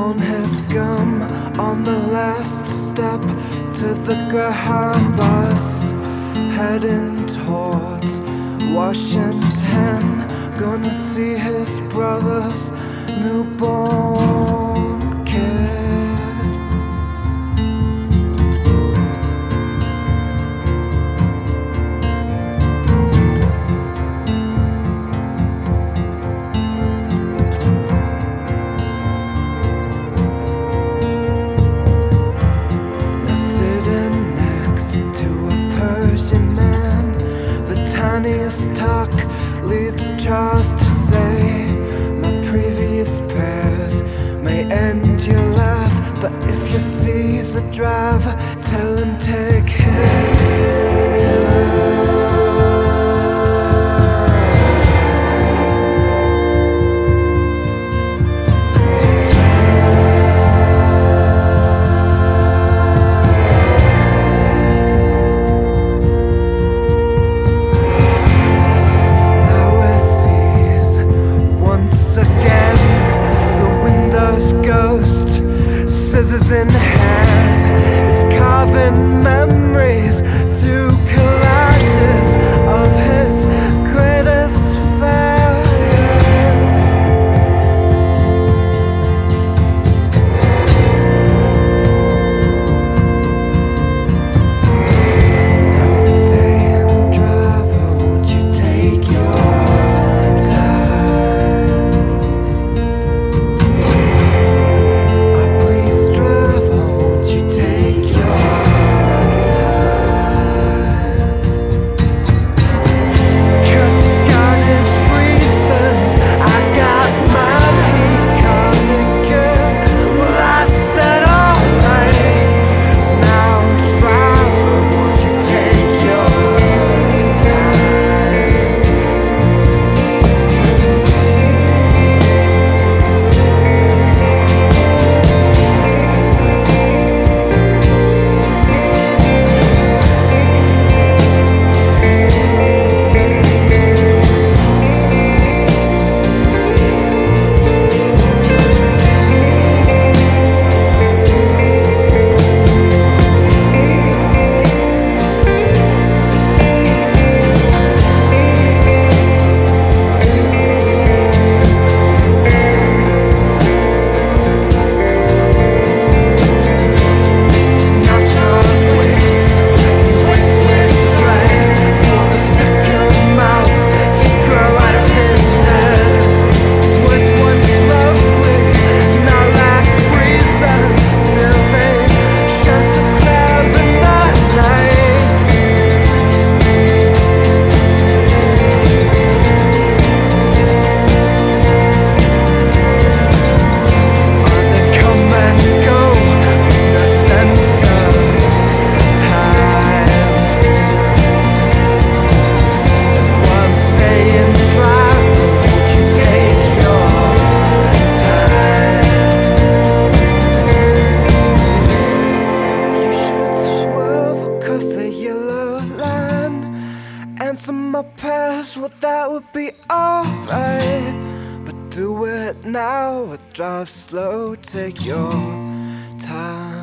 blown his gum on the last step to the Greyhound bus, heading towards Washington, gonna see his brother's newborn kid. Talk leads Charles to say, my previous prayers may end your life, but if you see the driver, tell him take his time. Scissors in hand, it's carving memories to collages of his greatest failures. Now we're saying, driver, won't you take your answer my prayers, well that would be alright, but do it now or drive slow, take your time.